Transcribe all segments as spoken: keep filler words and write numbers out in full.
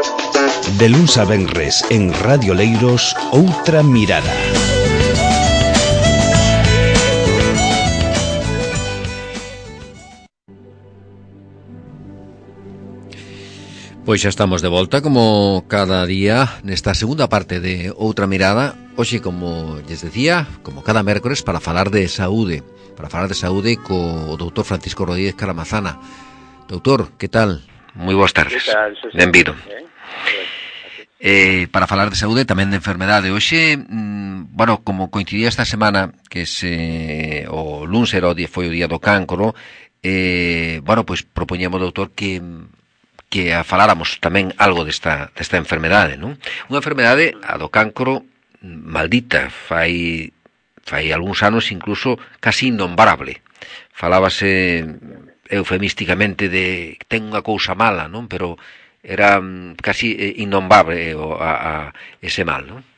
De luns a venres en Radio Leiros, Outra Mirada. Pois xa estamos de volta como cada día nesta segunda parte de Outra Mirada. Hoxe, como lles decía, como cada mércores, para falar de saúde, para falar de saúde co doutor Francisco Rodríguez Caramazana. Doutor, que tal? Moi boas tardes. Benvido. Eh, para falar de saúde, tamén de enfermedade. Hoxe, mmm, bueno, como coincidía esta semana que se o luns era o día, foi o día do cancro, eh, bueno, pois propoñemos, doutor, que que a faláramos tamén algo desta desta enfermedade, non? Unha enfermedade, a do cancro, maldita, fai fai algúns anos incluso casi innombrable. Falábase eufemísticamente de ten unha cousa mala, non? Pero era casi innombrable o, a, a ese mal, non?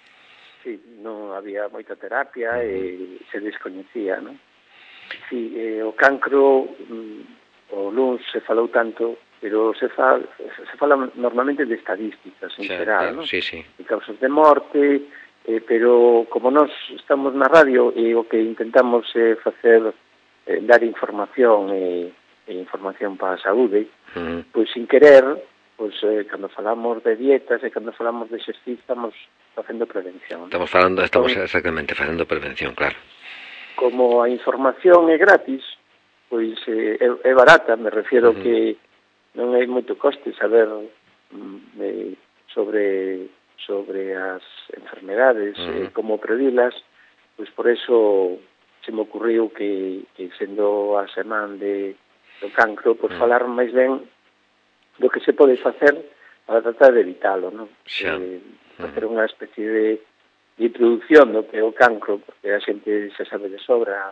Sí, non había moita terapia uh-huh. e se descoñecía, non? Sí, eh, o cancro, mm, o luns se falou tanto, pero se fala, se fala normalmente de estadísticas en xeral, non? Sí, sí. De causas de morte, eh, pero como nós estamos na radio e o que intentamos é eh, facer, eh, dar información e, e información para a saúde, uh-huh. pois sin querer, pois eh, cando falamos de dietas e cando falamos de exercicio estamos facendo prevención. Estamos falando, estamos exactamente facendo prevención, claro. Como a información é gratis, pois eh, é, é barata, me refiero uh-huh. que non hai moito coste saber mm, eh, sobre sobre as enfermedades, uh-huh. eh, como previlas, pois por eso se me ocurriu que, que sendo a semana de, do cancro, pois uh-huh. falar máis ben do que se pode facer para tratar de evitalo, non? Xa. Eh, facer unha especie de, de introducción do que é o cancro, porque a xente xa sabe de sobra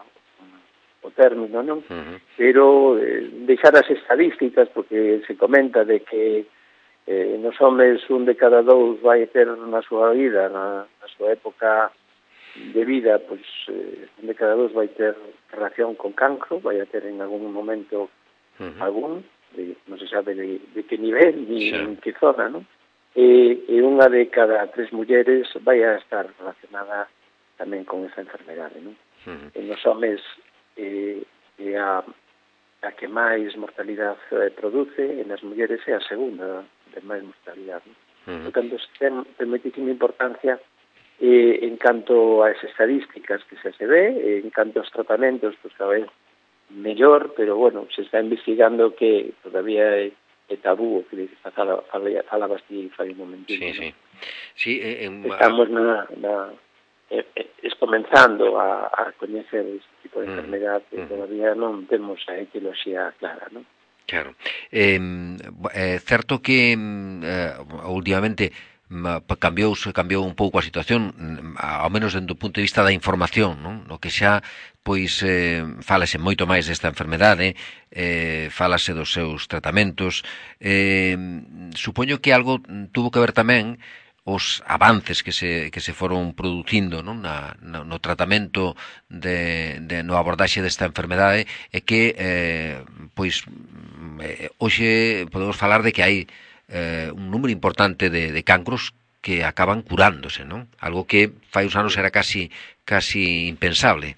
o término, non? Uh-huh. Pero eh, deixar as estadísticas, porque se comenta de que eh, nos homes un de cada dous vai ter na súa vida, na, na súa época de vida, pois eh, un de cada dous vai ter relación con cancro, vai a ter en algún momento uh-huh. algún, de, non se sabe de, de que nivel, ni sí. en que zona, non? E, e unha de cada tres mulleres vai a estar relacionada tamén con esa enfermedade, non? Uh-huh. En os homes é, é a, a que máis mortalidade produce, e nas mulleres é a segunda de máis mortalidade, non? Uh-huh. Portanto, ten, ten moitísima importancia eh, en canto a esas estadísticas que se se ve, en canto aos tratamentos, pues cada vez mellor, pero bueno, se está investigando que todavía é, é tabú, o que falabas fala, ti fai un momentito. Sí, ¿no? sí. Sí, eh, eh, Estamos na, na, eh, eh, es comenzando a, a coñecer este tipo de enfermedad que uh-huh. todavía non temos a etioloxía clara, non? Claro. É eh, certo que eh, últimamente cambiou cambiou un pouco a situación, ao menos dentro do punto de vista da información, non? No que xa pois eh, fálase moito máis desta enfermedade, eh, fálase dos seus tratamentos. Eh, supoño que algo tuvo que ver tamén os avances que se que se foron producindo, non? Na, no, no tratamento de, de no abordaxe desta enfermedade, e que eh, pois eh, hoxe podemos falar de que hai eh, un número importante de, de cancros que acaban curándose, non? Algo que fai uns anos era casi casi impensable.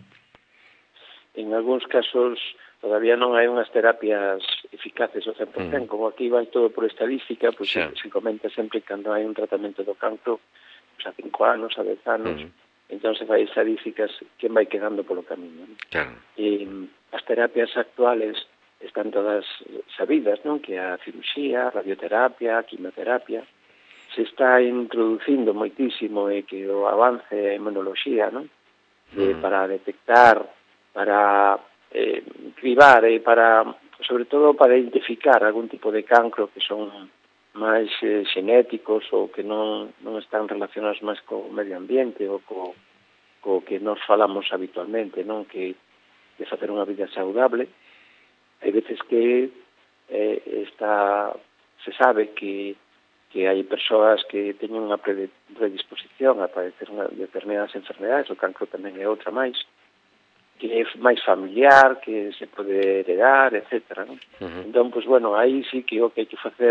En algúns casos todavía non hai unhas terapias eficaces ao cen por cento, mm. como aquí vai todo por estadística, pois pues, se, se comenta sempre que cando hai un tratamento do cancro, pues, a cinco anos, a dez anos, mm. entón se fai estadísticas que vai quedando polo camiño. ¿No? Claro. E as terapias actuales están todas sabidas, non? Que a cirurxía, a radioterapia, a quimioterapia, se está introducindo moitísimo e que o avance a inmunoloxía, non? De, mm. para detectar, para eh, cribar e para, sobre todo, para identificar algún tipo de cancro que son máis eh, xenéticos ou que non, non están relacionados máis co medio ambiente ou co, co que nos falamos habitualmente, non? Que de facer unha vida saudable. Hai veces que eh, está, se sabe que, que hai persoas que teñen unha predisposición a padecer unha determinadas enfermedades, o cancro tamén é outra máis, que é máis familiar, que se pode heredar, etcétera. ¿No? Uh-huh. Entón, pues, bueno, aí sí que o que hai que facer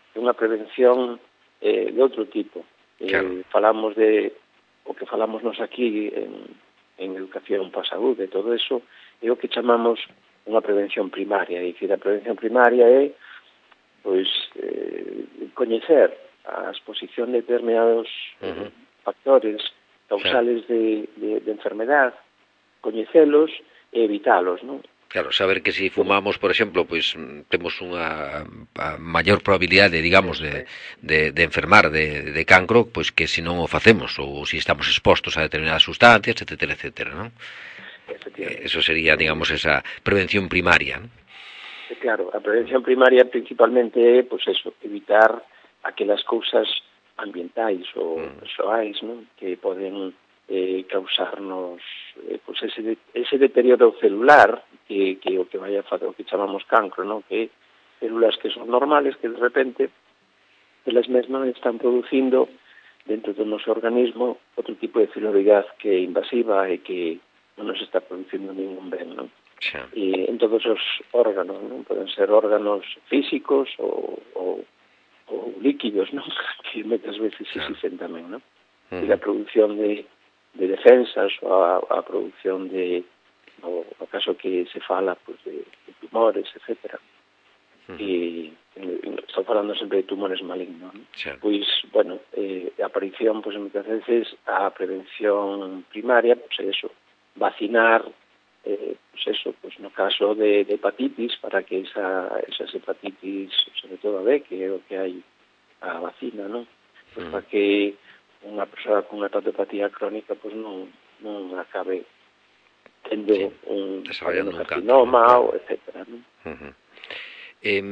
unha prevención eh, de outro tipo. Claro. Eh, falamos de o que falamos nos aquí en, en educación para a saúde, todo eso é o que chamamos unha prevención primaria. É dicir, a prevención primaria é pois eh, coñecer a exposición de determinados uh-huh. factores causales claro. de, de, de enfermedad, coñecelos e evitalos, non? Claro, saber que se si fumamos, por exemplo, pois temos unha maior probabilidade, digamos, de, de, de enfermar de, de cancro, pois que se non o facemos, ou se si estamos expostos a determinadas sustancias, etcétera, etcétera, non? Eso sería, digamos, esa prevención primaria, non? Claro, a prevención primaria principalmente é, pois eso, evitar aquelas cousas ambientais ou mm. persoais, non? Que poden eh, causarnos eh, pois ese, de, ese deterioro celular que, que o que vai a fazer o que chamamos cancro, non? Que células que son normales que de repente elas mesmas están producindo dentro do noso organismo outro tipo de celulosidade que é invasiva e que non nos está producindo ningún ben, non? Sí. E en todos os órganos, non? Poden ser órganos físicos ou, ou, ou líquidos, non? Que moitas veces se existen tamén, non? Uh-huh. E a produción de, de defensas ou a, a produción de, o, o caso que se fala pues, de, de tumores, etcétera. Uh-huh. E, e estou falando sempre de tumores malignos, non? Sí. Pois, bueno, eh, a aparición, pues, moitas veces a prevención primaria, pues eso, vacinar, eh, pues eso, pues no caso de, de hepatitis, para que esa, esas hepatitis, sobre todo a B, que é o que hai a vacina, non? Pues uh-huh. para que unha persoa con unha hepatopatía crónica pues non, non acabe tendo sí. un carcinoma, claro. etcétera, non? Uh-huh. Eh,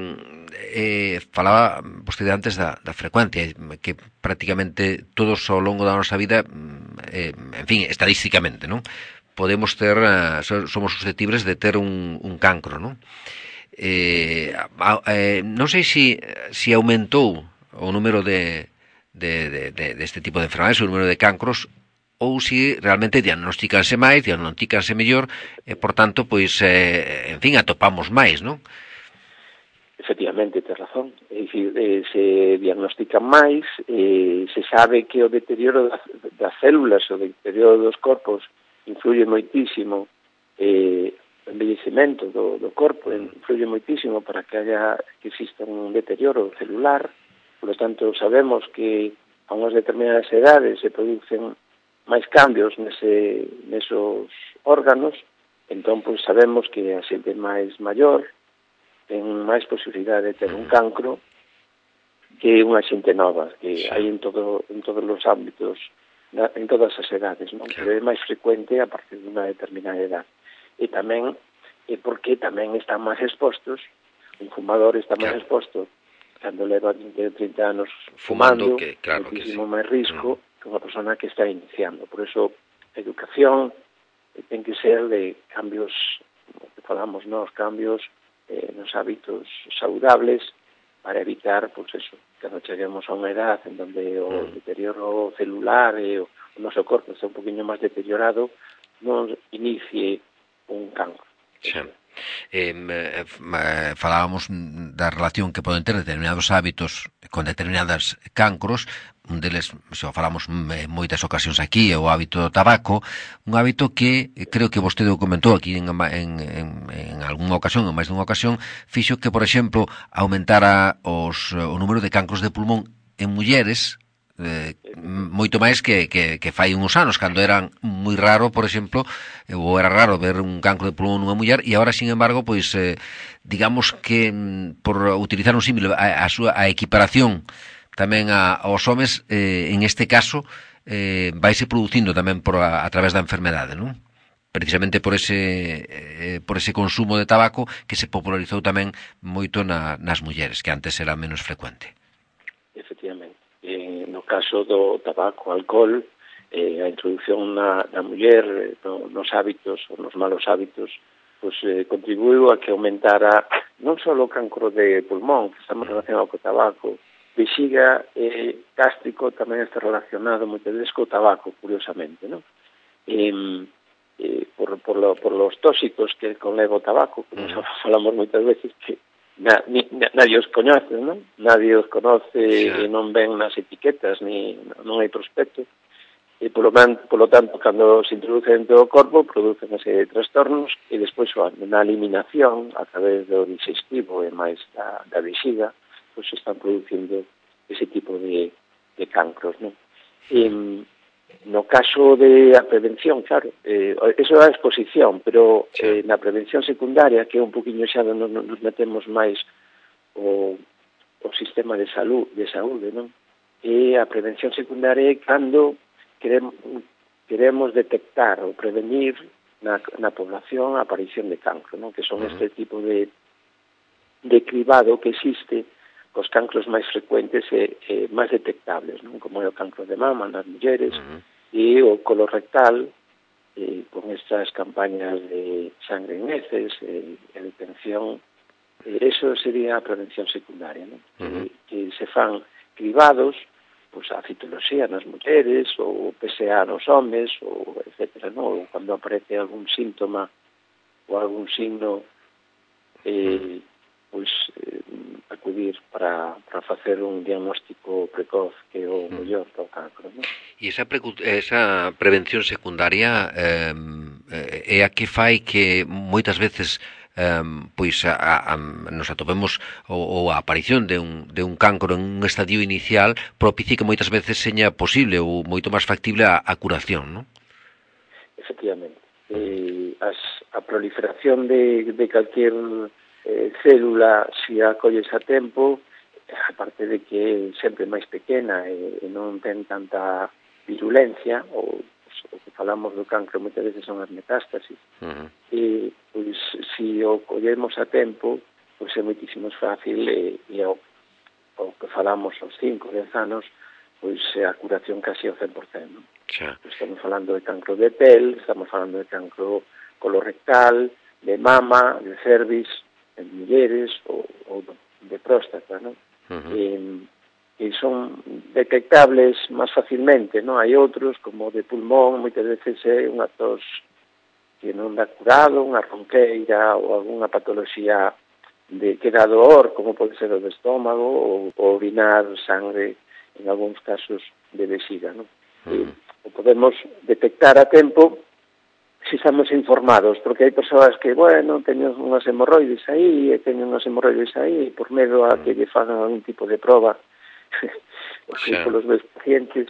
eh, falaba vostede antes da, da frecuencia, que prácticamente todos ao longo da nosa vida, eh, en fin, estadísticamente, non? Podemos ter, uh, somos susceptibles de ter un, un cancro, non? Eh, eh, non sei se si, si aumentou o número de, de, de, de, de este tipo de enfermedades, o número de cancros, ou se si realmente diagnostícanse máis, diagnostícanse mellor, e, por tanto, pois, eh, en fin, atopamos máis, non? Efectivamente, tes razón. É dicir, eh, se diagnostican máis, eh, se sabe que o deterioro das, das células, o deterioro dos corpos, influye moitísimo, eh, o envellecemento do, do corpo, influye moitísimo para que haya, que exista un deterioro celular. Por lo tanto, sabemos que a unhas determinadas edades se producen máis cambios nese, nesos órganos, entón, pois, sabemos que a xente máis maior ten máis posibilidade de ter un cancro que unha xente nova, que sí. hai en todo en todos os ámbitos, na, en todas as edades, non? Claro. Pero é máis frecuente a partir de unha determinada edad. E tamén é porque tamén están máis expostos, un fumador está máis claro. exposto cando leva vinte ou trinta anos fumando, fumando que, claro muchísimo que sí. máis risco mm. que unha persona que está iniciando. Por eso, a educación ten que ser de cambios, como que falamos, nós, cambios Eh, nos hábitos saludables para evitar, pues eso, que non cheguemos a unha edad en donde o mm. deterioro celular e o, o noso corpo está un poquinho máis deteriorado, non inicie un cancro. Sí. Eh, eh, falábamos da relación que poden ter determinados hábitos con determinadas cancros. Un deles, se o falamos en moitas ocasións aquí, é o hábito do tabaco, un hábito que creo que vostede o comentou aquí en, en, en, en algunha ocasión, en máis dunha ocasión, fixo que, por exemplo, aumentara os, o número de cancros de pulmón en mulleres, eh, moito máis que, que, que fai uns anos, cando eran moi raro, por exemplo, ou era raro ver un cancro de pulmón nunha muller, e agora, sin embargo, pois, eh, digamos que, por utilizar un símil, a, a, súa, a equiparación tamén a, aos homes, eh, en este caso, eh, vaise producindo tamén por a, a través da enfermedade, non? Precisamente por ese eh, por ese consumo de tabaco que se popularizou tamén moito na, nas mulleres, que antes era menos frecuente. Efectivamente. Eh, no caso do tabaco, alcohol, eh, a introducción na, na muller, no, nos hábitos, ou nos malos hábitos, pues, eh, contribuiu a que aumentara non só o cancro de pulmón, que estamos relacionados co tabaco, vexiga e eh, gástrico tamén está relacionado moitas veces co tabaco, curiosamente, non? Eh, eh, por, por, lo, por los tóxicos que conleva o tabaco, como uh-huh. falamos moitas veces, que na, ni, na, nadie os conoce, non? Nadie os conoce xa. e non ven nas etiquetas, ni non hai prospecto. E polo, man, polo tanto, cando se introducen dentro do corpo, producen unha serie de trastornos e despois na eliminación, a través do digestivo e máis da, da vexiga, pois se están producindo ese tipo de, de cancros, non? E, no caso de a prevención, claro, eh, eso é a exposición, pero eh, na prevención secundaria, que é un poquinho xa nos, nos metemos máis o, o sistema de salud, de saúde, non? E a prevención secundaria é cando queremos, queremos detectar ou prevenir na, na población a aparición de cancro, non? Que son este tipo de, de cribado que existe cos cancros máis frecuentes e, e máis detectables, non? Como é o cancro de mama nas mulleres, uh-huh. e o colorectal, e, con estas campañas de sangre en heces e, e detención, e eso sería a prevención secundaria, non? Uh-huh. Que, que se fan cribados, pois a citoloxía nas mulleres, ou P S A nos homes, ou etcétera, non? Ou cando aparece algún síntoma ou algún signo, eh, pois eh, acudir para, para facer un diagnóstico precoz que é o mellor do cancro, non? E esa, pre esa prevención secundaria eh, é a que fai que moitas veces Um, pois a, a, nos atopemos ou, ou a aparición de un, de un cancro en un estadio inicial propicie que moitas veces seña posible ou moito máis factible a, a curación, non? Efectivamente. Eh, as, a proliferación de, de calquer eh, célula, se a colles a tempo, aparte de que é sempre máis pequena e, e non ten tanta virulencia, ou o que falamos do cancro moitas veces son as metástasis, uh-huh. e pois se o collemos a tempo, pois é moitísimo fácil e, e o, o que falamos aos cinco, dez anos, pois é a curación casi ao cen por cento, non? Xa. Estamos falando de cancro de pel, estamos falando de cancro colorectal, de mama, de cervix, en mulleres ou, ou de próstata, non? Uh-huh. E, e son detectables máis facilmente, non? Hai outros, como de pulmón, moitas veces é unha tos que non dá curado, unha ronqueira ou algunha patoloxía de que dá dor, como pode ser o do estómago, ou, ou orinar sangre, en algúns casos de vexiga, non? Uh-huh. E, o podemos detectar a tempo se estamos informados, porque hai persoas que, bueno, teñen unhas hemorroides aí, e teñen unhas hemorroides aí, por medo a que lle fagan algún tipo de proba, porque sí. Polos meus pacientes,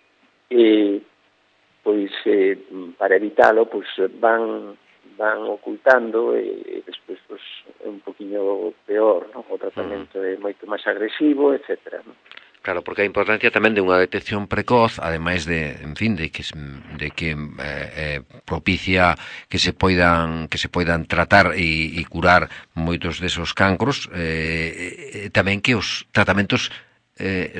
e pois eh, para evitalo, pois van van ocultando e, e despois pois, é un poquinho peor, ¿no? O tratamento uh-huh. é moito máis agresivo, etcétera, ¿no? Claro, porque a importancia tamén de unha detección precoz, ademais de, en fin, de que de que eh, propicia que se poidan que se poidan tratar e, e curar moitos desos cancros, eh, tamén que os tratamentos eh,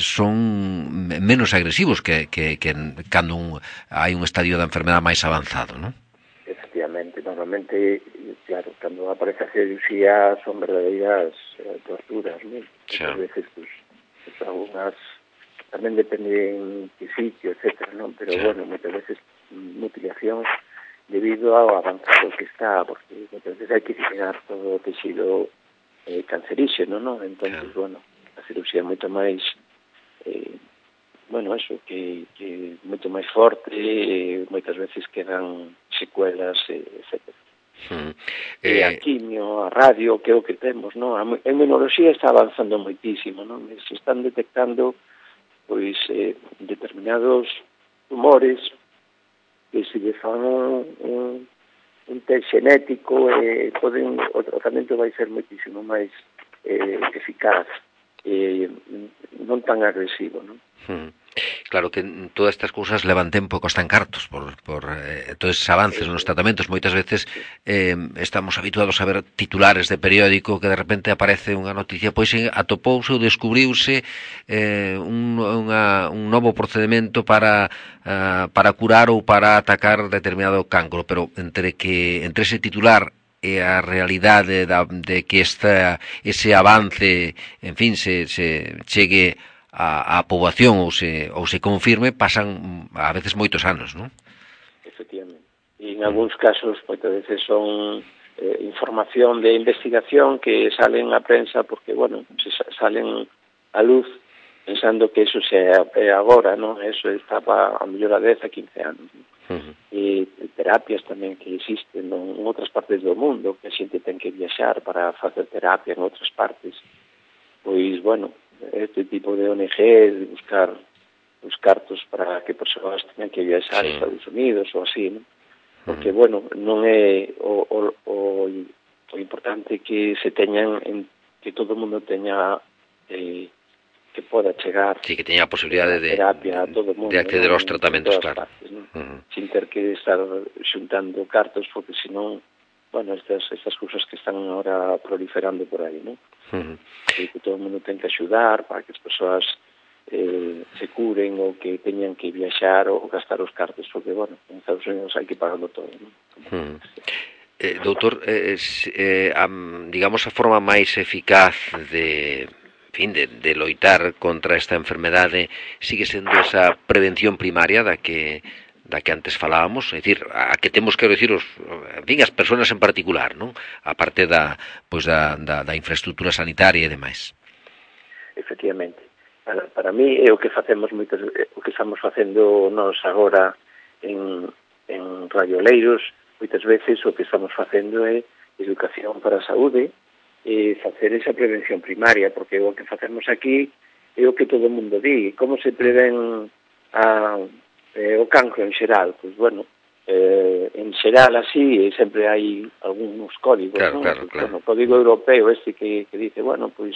son menos agresivos que, que, que cando un, hai un estadio da enfermedade máis avanzado, non? Efectivamente, normalmente, claro, cando aparece a cirugía son verdadeiras eh, torturas, non? Muchas veces, pues, algunas tamén depende en que sitio, etcétera, non? Pero, sí. Bueno, moitas veces mutilación debido ao avanzado que está, porque moitas veces hai que eliminar todo o texido eh, canceríxeno, non? Entón, sí. Bueno, a cirugía é moito máis eh, bueno, eso, que, que moito máis forte, e moitas veces quedan secuelas, eh, etcétera. Hmm. Eh, e a quimio, a radio, que é o que temos, non? A inmunoloxía está avanzando moitísimo, non? Se están detectando pois eh, determinados tumores que se lle fan un, un, un test xenético e eh, poden, o tratamento vai ser moitísimo máis eh, eficaz e eh, non tan agresivo, non? Hmm. Claro que todas estas cousas levan tempo e costan cartos por, por eh, todos esos avances nos tratamentos. Moitas veces eh, estamos habituados a ver titulares de periódico que de repente aparece unha noticia, pois atopouse ou descubriuse eh, un, unha, un novo procedimento para, uh, para curar ou para atacar determinado cancro, pero entre que entre ese titular e a realidade da, de que esta, ese avance, en fin, se, se chegue a, a poboación ou se, ou se confirme, pasan a veces moitos anos, non? Efectivamente. E en algúns casos, moitas veces son eh, información de investigación que salen a prensa porque, bueno, se salen a luz pensando que eso se é agora, non? Eso estaba a mellor a dez a quince anos. Uh-huh. E terapias tamén que existen non? En outras partes do mundo, que a xente ten que viaxar para facer terapia en outras partes. Pois, bueno, este tipo de O N G, de buscar os cartos para que persoas teñan que viaxar sí. a Estados Unidos ou así, non? Porque, bueno, non é o, o, o, o importante que se teñan, en, que todo o mundo teña, eh, que poda chegar sí, que teña a posibilidade de, terapia a todo o mundo, de acceder ¿no? aos tratamentos, claro. Partes, ¿no? Uh-huh. Sin ter que estar xuntando cartos, porque senón, bueno, estas, estas cousas que están ahora proliferando por aí, ¿no? Uh-huh. Que todo o mundo ten que axudar para que as persoas Eh, se curen ou que teñan que viaxar ou gastar os cartos, porque, bueno, en Estados Unidos hai que pagarlo todo, non? Hmm. Eh, doutor, eh, eh, am, digamos, a forma máis eficaz de, en fin, de, de loitar contra esta enfermedade sigue sendo esa prevención primaria da que da que antes falábamos, é dicir, a que temos que decir os, en fin, as persoas en particular, non? A parte da, pois da, da, da infraestructura sanitaria e demais. Efectivamente. Para, para mí é o que facemos moitos, o que estamos facendo nós agora en, en Radio Oleiros, moitas veces o que estamos facendo é educación para a saúde e facer esa prevención primaria, porque o que facemos aquí é o que todo o mundo di. Como se prevén a, eh, o cancro en xeral? Pois, bueno, eh, en xeral así sempre hai algúns códigos, claro, non? Claro, Pues, claro. Bueno, o código europeo este que, que dice, bueno, pois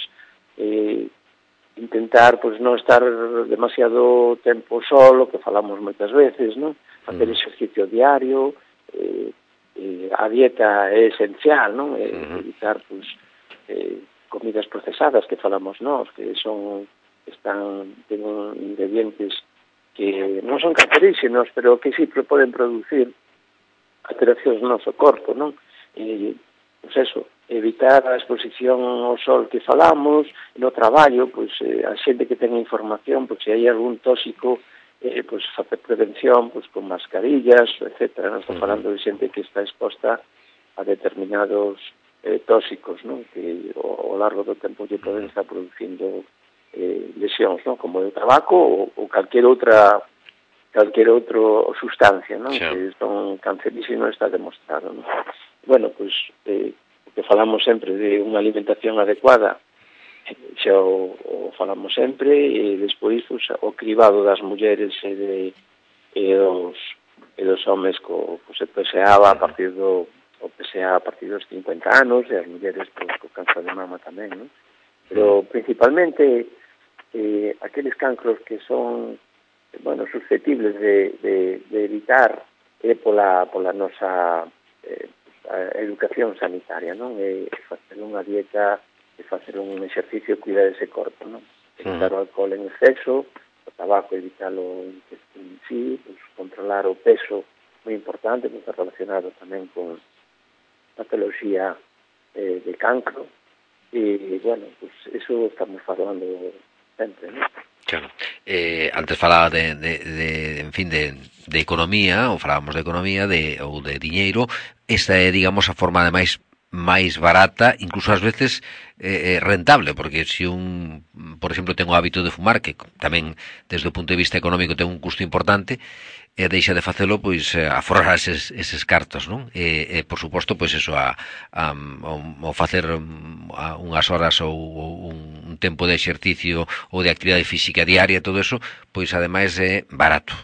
eh, intentar pois non estar demasiado tempo solo, que falamos moitas veces, non? Facer uh-huh. exercicio diario, eh, eh, a dieta é esencial, non? Eh, uh-huh. Evitar pois eh, comidas procesadas que falamos nós, que son están ten ingredientes que non son cancerígenos, pero que sí poden producir alteracións no noso corpo, non? E pois eso, evitar a exposición ao sol que falamos, no traballo, pois eh, a xente que ten información, pois se hai algún tóxico, eh, pois facer prevención, pois con mascarillas, etcétera. Non estou falando de xente que está exposta a determinados eh, tóxicos, non? Que ao, ao largo do tempo lle poden estar producindo eh, lesións, non? Como o tabaco ou, ou calquer outra calquer outro sustancia, non? Sí. Que son cancerígenos, está demostrado, non? Bueno, pois, eh, que falamos sempre de unha alimentación adecuada, xa o, o falamos sempre, e despois pois, o cribado das mulleres e, de, e, dos, e dos homes co, co se peseaba a partir do o pesea a partir dos cincuenta anos, e as mulleres pois, co cáncer de mama tamén, non? Pero principalmente eh, aqueles cancros que son bueno, susceptibles de, de, de evitar é pola, pola nosa eh, a educación sanitaria, non? E facer unha dieta, e facer un exercicio, cuidar ese corpo, non? Evitar o alcohol en exceso, o tabaco, evitalo en sí, pues, controlar o peso, moi importante, porque está relacionado tamén con patología eh, de cancro, e, bueno, pues eso estamos falando sempre, non? Claro. Eh, antes falaba de, de, de en fin, de, de economía, ou falábamos de economía, de, ou de diñeiro. Esta é, digamos, a forma de máis máis barata, incluso ás veces eh, rentable, porque se un, por exemplo, ten o hábito de fumar, que tamén desde o punto de vista económico ten un custo importante, e deixa de facelo, pois, aforrar eses, eses cartos, non? E, e por suposto, pois, eso, a, a, a facer a, unhas horas ou, ou un tempo de exercicio ou de actividade física diaria, todo eso, pois, ademais, é barato.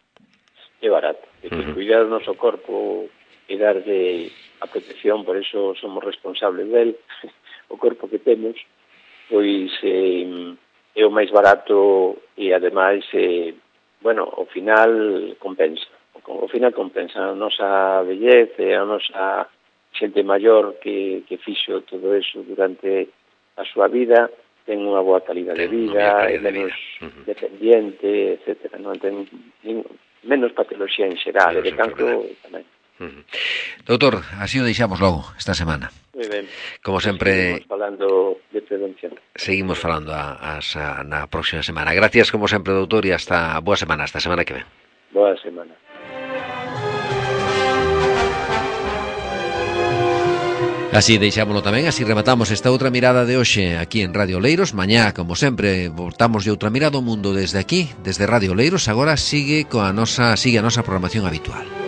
É barato. E uh-huh. cuidar o noso corpo e darlle a protección, por eso somos responsables del, o corpo que temos, pois eh, é o máis barato e ademais, eh, bueno, ao final compensa, ao final compensa a nosa vellez e a nosa xente maior que, que fixo todo eso durante a súa vida, ten unha boa calidad de vida, é menos uh-huh. dependiente, etcétera, non ten nin, menos patología en xeral, e de cancro tamén. Uh-huh. Doutor, así o deixamos logo esta semana. Moi ben. Como sempre, seguimos falando de prevención. Seguimos falando a, a, a, na próxima semana. Gracias como sempre, doutor, e hasta boa semana, hasta a semana que ven. Boa semana. Así deixámoslo tamén, así rematamos esta outra mirada de hoxe aquí en Radio Oleiros. Mañá, como sempre, voltamos de outra mirada ao mundo desde aquí, desde Radio Oleiros. Agora sigue coa nosa, sigue a nosa programación habitual.